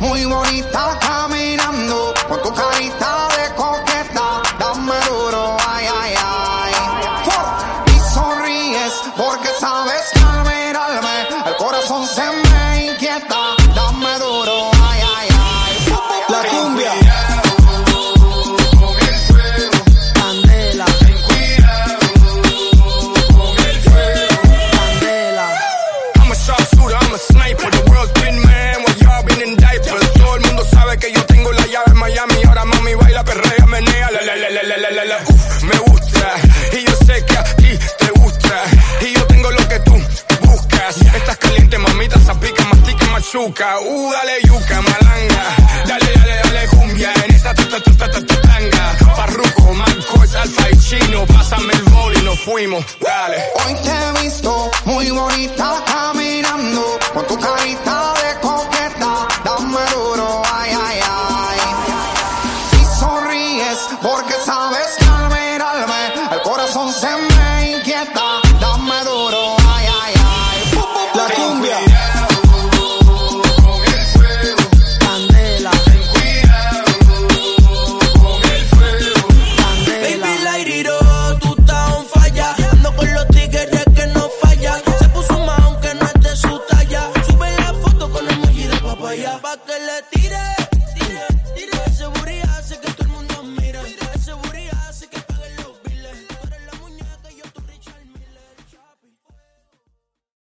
muy bonita caminando, con tu carita de coqueta, dame duro, ay, ay, ay. Y sonríes porque sabes que al mirarme el corazón se me inquieta, dame duro, ay, ay, ay. La cumbia. Que yo tengo la llave en Miami, ahora mami baila, perrea, menea, me gusta, y yo sé que a ti te gusta, y yo tengo lo que tú buscas, estás caliente mamita, zapica, mastica, machuca, dale yuca, malanga, dale cumbia, en esa tanga, Farruko, Marcos, Alfa y Chino, pásame el bol y nos fuimos, dale. Hoy te he visto muy bonita caminando, con tu carita de coqueta, dame duro, ay, ay, ay. Y sonríes porque sabes que al mirarme el corazón se me inquieta, dame duro, ay, ay, ay. La cumbia. Pa' que le tire.